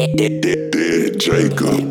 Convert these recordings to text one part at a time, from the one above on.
Jacob.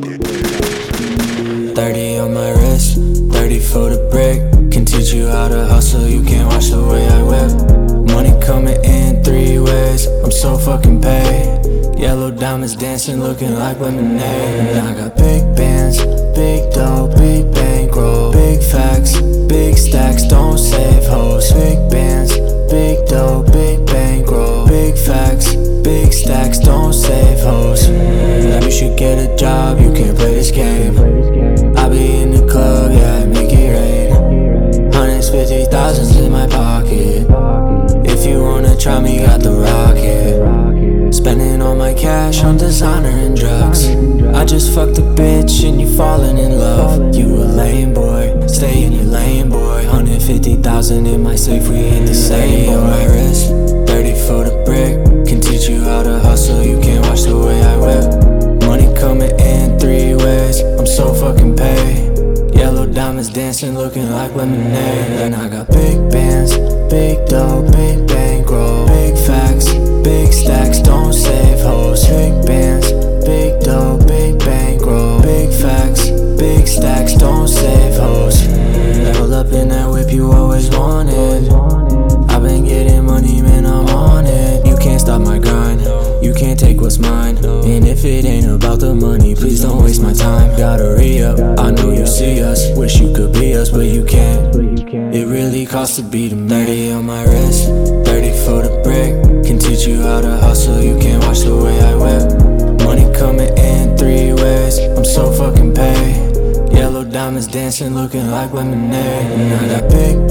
30 on my wrist, 30 for the brick. Can teach you how to hustle, you can't watch the way I whip. Money coming in 3 ways, I'm so fucking paid. Yellow diamonds dancing, looking like lemonade. And I got big bands, big dough, big bankroll, big facts, big stacks, don't save hoes. Big bands, big dough, big bankroll, big facts, big stacks, don't save hoes. You should get a job, you can't play this game. I be in the club, yeah, I make it rain. Hundreds, 50,000s in my pocket. If you wanna try me, got the rocket. Spending all my cash on designer and drugs. I just fucked a bitch and you falling in love. You a lame boy, stay in your lane, boy. 150,000 in my safe, we ain't the same. 30 on my wrist, 30 for the brick. Can teach you how to hustle, you can't watch the way I whip. Money coming in 3 ways, I'm so fucking paid. Yellow diamonds dancing, looking like lemonade. And I got big bands, big dough, big bankroll, big facts, big stacks, don't save hoes. Big bands, big dough, big bankroll, big facts, big stacks, don't save hoes. Pull up in that whip you always wanted. I've been getting money, man, I'm on it. You can't stop my grind, you can't take what's mine. And if it ain't about the money, please don't waste my time. Gotta re-up, I know you see us. Wish you could be us, but you can't. It really costs to be the man. 30 on my wrist, 30 for the brick. Can teach you how to hustle, you can't watch the way I whip. Money coming in 3 ways, I'm so fucking paid. Yellow diamonds dancing, looking like lemonade. And I got big